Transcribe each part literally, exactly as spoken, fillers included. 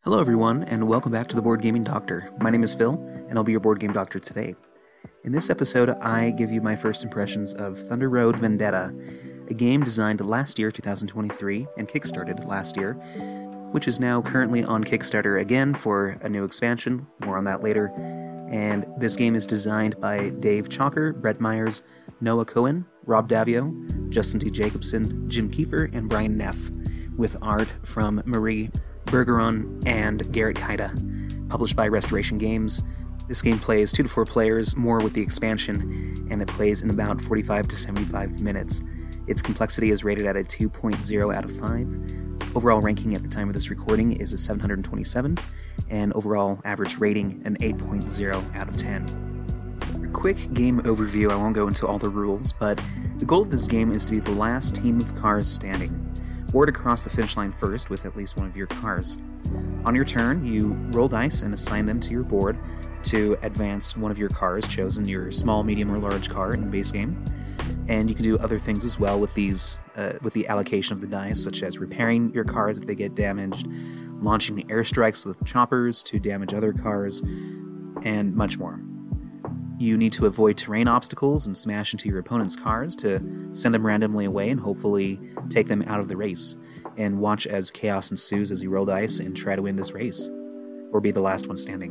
Hello everyone, and welcome back to the Board Gaming Doctor. My name is Phil, and I'll be your Board Game Doctor today. In this episode, I give you my first impressions of Thunder Road Vendetta, a game designed last year, two thousand twenty-three, and kickstarted last year, which is now currently on Kickstarter again for a new expansion. More on that later. And this game is designed by Dave Chalker, Brett Myers, Noah Cohen, Rob Davio, Justin T. Jacobson, Jim Kiefer, and Brian Neff, with art from Marie Bergeron and Garrett Kaida, published by Restoration Games. This game plays two to four players, more with the expansion, and it plays in about forty-five to seventy-five minutes. Its complexity is rated at a two point oh out of five. Overall ranking at the time of this recording is a seven hundred twenty-seven, and overall average rating an eight point oh out of ten. For a quick game overview, I won't go into all the rules, but the goal of this game is to be the last team of cars standing, or to cross the finish line first with at least one of your cars. On your turn, you roll dice and assign them to your board to advance one of your cars, chosen your small, medium, or large car in the base game. And you can do other things as well with these, uh, with the allocation of the dice, such as repairing your cars if they get damaged, launching airstrikes with choppers to damage other cars, and much more. You need to avoid terrain obstacles and smash into your opponent's cars to send them randomly away and hopefully take them out of the race, and watch as chaos ensues as you roll dice and try to win this race, or be the last one standing.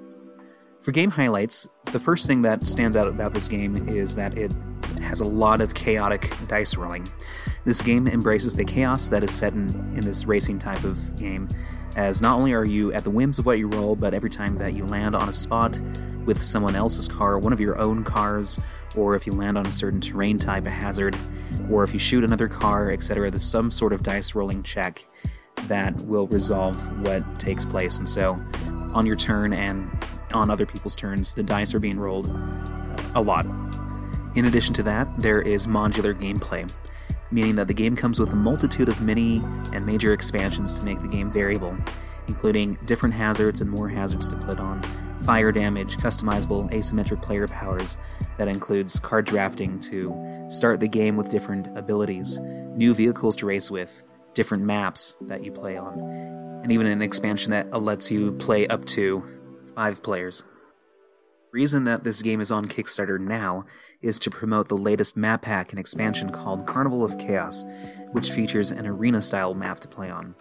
For game highlights, the first thing that stands out about this game is that it has a lot of chaotic dice rolling. This game embraces the chaos that is set in, in this racing type of game, as not only are you at the whims of what you roll, but every time that you land on a spot with someone else's car, one of your own cars, or if you land on a certain terrain type, a hazard, or if you shoot another car, et cetera, there's some sort of dice rolling check that will resolve what takes place. And so, on your turn and on other people's turns, the dice are being rolled a lot. In addition to that, there is modular gameplay, meaning that the game comes with a multitude of mini and major expansions to make the game variable, including different hazards and more hazards to put on, fire damage, customizable asymmetric player powers that includes card drafting to start the game with different abilities, new vehicles to race with, different maps that you play on, and even an expansion that lets you play up to five players. The reason that this game is on Kickstarter now is to promote the latest map pack and expansion called Carnival of Chaos, which features an arena-style map to play on.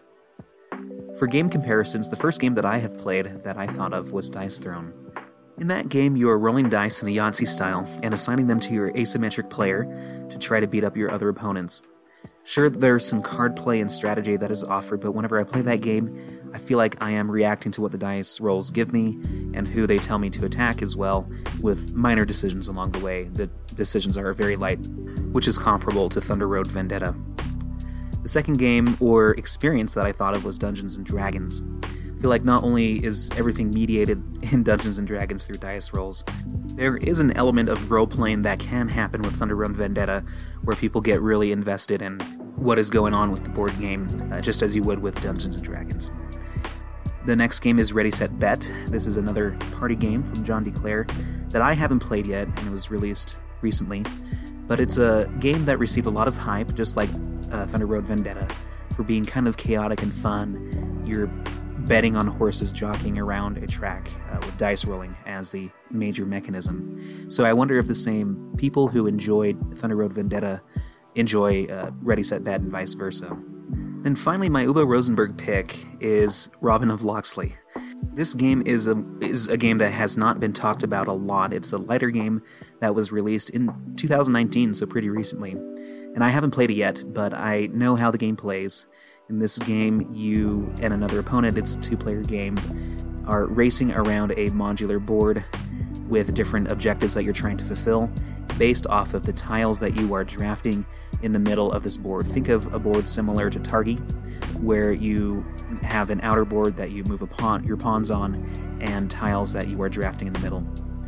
For game comparisons, the first game that I have played that I thought of was Dice Throne. In that game, you are rolling dice in a Yahtzee style and assigning them to your asymmetric player to try to beat up your other opponents. Sure, there's some card play and strategy that is offered, but whenever I play that game, I feel like I am reacting to what the dice rolls give me and who they tell me to attack as well, with minor decisions along the way. The decisions are very light, which is comparable to Thunder Road Vendetta. The second game or experience that I thought of was Dungeons and Dragons. I feel like not only is everything mediated in Dungeons and Dragons through dice rolls, there is an element of role-playing that can happen with Thunder Road Vendetta, where people get really invested in what is going on with the board game, uh, just as you would with Dungeons and Dragons. The next game is Ready, Set, Bet. This is another party game from John D. Clare that I haven't played yet, and it was released recently. But it's a game that received a lot of hype, just like uh, Thunder Road Vendetta, for being kind of chaotic and fun. You're betting on horses jockeying around a track uh, with dice rolling as the major mechanism. So I wonder if the same people who enjoyed Thunder Road Vendetta enjoy uh, Ready, Set, Bet, and vice versa. Then finally, my Uwe Rosenberg pick is Robin of Locksley. This game is a is a game that has not been talked about a lot. It's a lighter game that was released in two thousand nineteen, so pretty recently. And I haven't played it yet, but I know how the game plays. In this game, you and another opponent, it's a two-player game, are racing around a modular board with different objectives that you're trying to fulfill based off of the tiles that you are drafting in the middle of this board. Think of a board similar to Targi, where you have an outer board that you move a pawn, your pawns on, and tiles that you are drafting in the middle.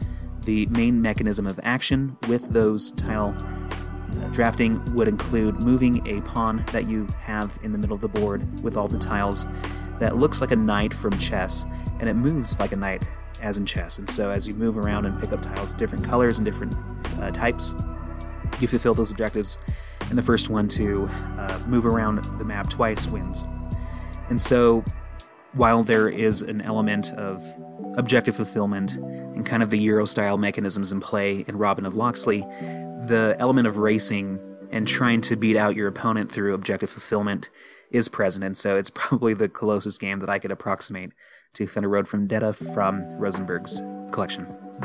The main mechanism of action with those tile uh, drafting would include moving a pawn that you have in the middle of the board with all the tiles that looks like a knight from chess, and it moves like a knight as in chess. And so as you move around and pick up tiles of different colors and different uh, types, you fulfill those objectives, and the first one to uh, move around the map twice wins. And so while there is an element of objective fulfillment and kind of the Euro-style mechanisms in play in Robin of Locksley, the element of racing and trying to beat out your opponent through objective fulfillment is present, and so it's probably the closest game that I could approximate to Thunder Road Vendetta from Rosenberg's collection.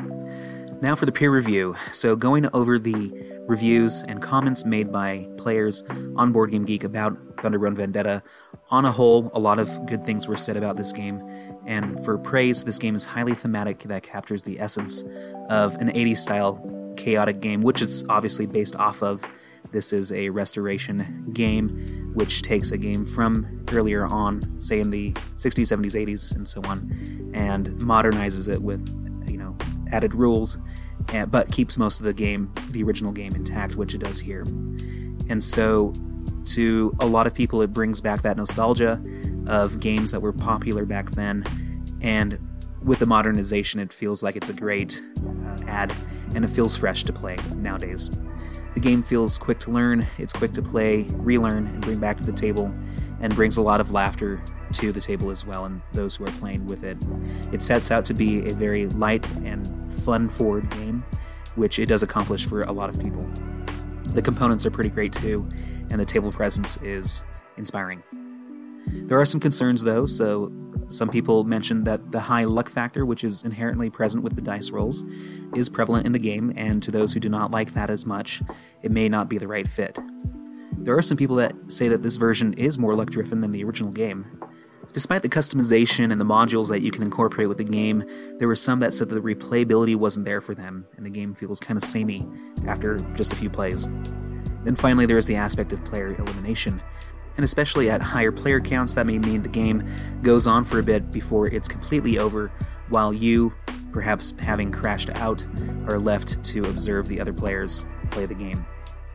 Now for the peer review. So going over the reviews and comments made by players on Board Game Geek about Thunder Road Vendetta. On a whole, a lot of good things were said about this game, and for praise, this game is highly thematic that captures the essence of an eighties-style chaotic game, which it's obviously based off of. This is a restoration game, which takes a game from earlier on, say in the sixties, seventies, eighties, and so on, and modernizes it with, you know, added rules, but keeps most of the game, the original game, intact, which it does here. And so, to a lot of people, it brings back that nostalgia of games that were popular back then, and with the modernization, it feels like it's a great uh, add, and it feels fresh to play nowadays. The game feels quick to learn, it's quick to play, relearn, and bring back to the table, and brings a lot of laughter to the table as well, and those who are playing with it. It sets out to be a very light and fun-forward game, which it does accomplish for a lot of people. The components are pretty great too, and the table presence is inspiring. There are some concerns though, so some people mentioned that the high luck factor, which is inherently present with the dice rolls, is prevalent in the game, and to those who do not like that as much, it may not be the right fit. There are some people that say that this version is more luck-driven than the original game. Despite the customization and the modules that you can incorporate with the game, there were some that said that the replayability wasn't there for them, and the game feels kind of samey after just a few plays. Then finally, there is the aspect of player elimination, and especially at higher player counts, that may mean the game goes on for a bit before it's completely over, while you, perhaps having crashed out, are left to observe the other players play the game.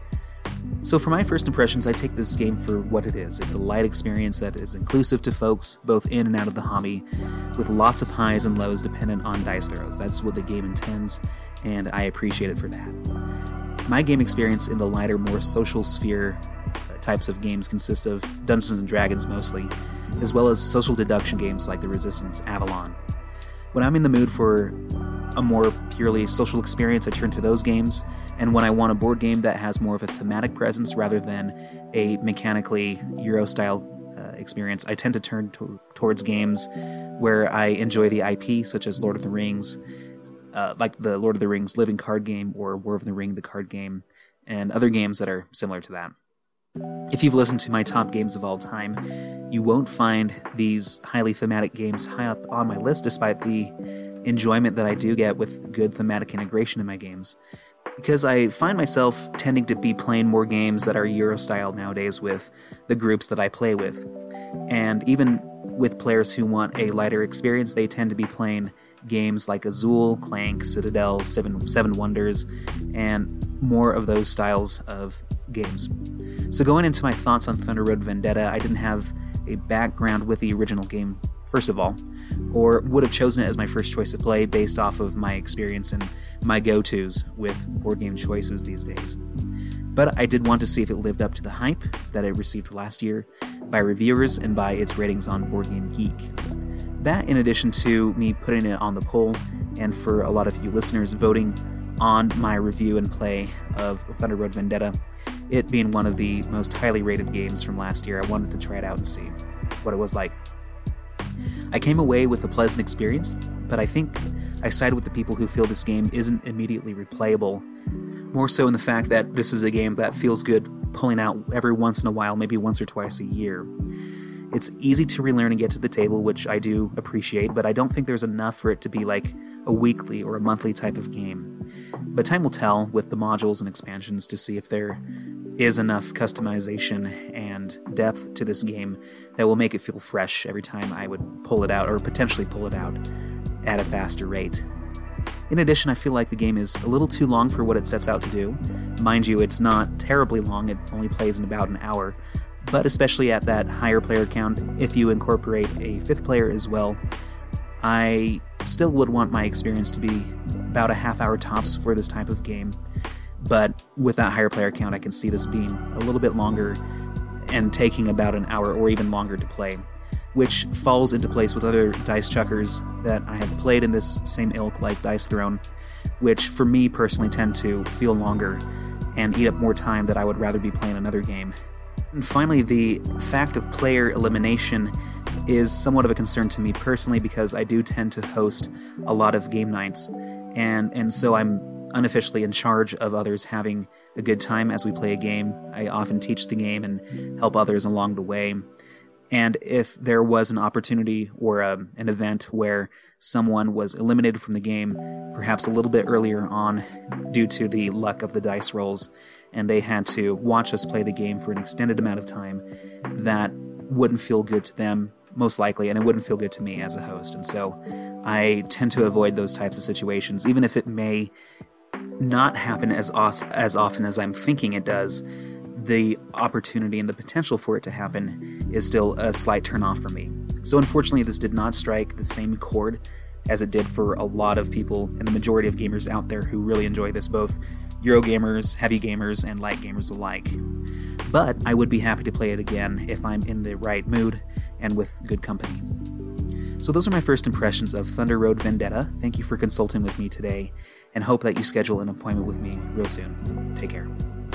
So for my first impressions, I take this game for what it is. It's a light experience that is inclusive to folks, both in and out of the hobby, with lots of highs and lows dependent on dice throws. That's what the game intends, and I appreciate it for that. My game experience in the lighter, more social sphere types of games consist of Dungeons and Dragons mostly, as well as social deduction games like the Resistance Avalon. When I'm in the mood for a more purely social experience, I turn to those games, and when I want a board game that has more of a thematic presence rather than a mechanically Euro-style uh, experience, I tend to turn to- towards games where I enjoy the I P, such as Lord of the Rings, uh, like the Lord of the Rings living card game, or War of the Ring, the card game, and other games that are similar to that. If you've listened to my top games of all time, you won't find these highly thematic games high up on my list, despite the enjoyment that I do get with good thematic integration in my games, because I find myself tending to be playing more games that are Euro-style nowadays with the groups that I play with. And even with players who want a lighter experience, they tend to be playing games like Azul, Clank, Citadel, Seven, Seven Wonders, and more of those styles of games. So going into my thoughts on Thunder Road Vendetta, I didn't have a background with the original game, first of all, or would have chosen it as my first choice to play based off of my experience and my go-tos with board game choices these days. But I did want to see if it lived up to the hype that it received last year by reviewers and by its ratings on Board Game Geek. That, in addition to me putting it on the poll, and for a lot of you listeners voting on my review and play of Thunder Road Vendetta, it being one of the most highly rated games from last year, I wanted to try it out and see what it was like. I came away with a pleasant experience, but I think I side with the people who feel this game isn't immediately replayable, more so in the fact that this is a game that feels good pulling out every once in a while, maybe once or twice a year. It's easy to relearn and get to the table, which I do appreciate, but I don't think there's enough for it to be like a weekly or a monthly type of game. But time will tell with the modules and expansions to see if there is enough customization and depth to this game that will make it feel fresh every time I would pull it out, or potentially pull it out at a faster rate. In addition, I feel like the game is a little too long for what it sets out to do. Mind you, it's not terribly long, it only plays in about an hour, but especially at that higher player count, if you incorporate a fifth player as well, I still would want my experience to be about a half hour tops for this type of game. But with that higher player count, I can see this being a little bit longer and taking about an hour or even longer to play. which falls into place with other dice chuckers that I have played in this same ilk, like Dice Throne, which for me personally tend to feel longer and eat up more time that I would rather be playing another game. And finally, the fact of player elimination is somewhat of a concern to me personally because I do tend to host a lot of game nights, and, and so I'm unofficially in charge of others having a good time as we play a game. I often teach the game and help others along the way. And if there was an opportunity or a, an event where someone was eliminated from the game, perhaps a little bit earlier on due to the luck of the dice rolls, and they had to watch us play the game for an extended amount of time, that wouldn't feel good to them, most likely, and it wouldn't feel good to me as a host. And so I tend to avoid those types of situations, even if it may not happen as, os- as often as I'm thinking it does. The opportunity and the potential for it to happen is still a slight turnoff for me. So unfortunately, this did not strike the same chord as it did for a lot of people and the majority of gamers out there who really enjoy this, both Eurogamers, heavy gamers, and light gamers alike. But I would be happy to play it again if I'm in the right mood and with good company. So those are my first impressions of Thunder Road Vendetta. Thank you for consulting with me today, and hope that you schedule an appointment with me real soon. Take care.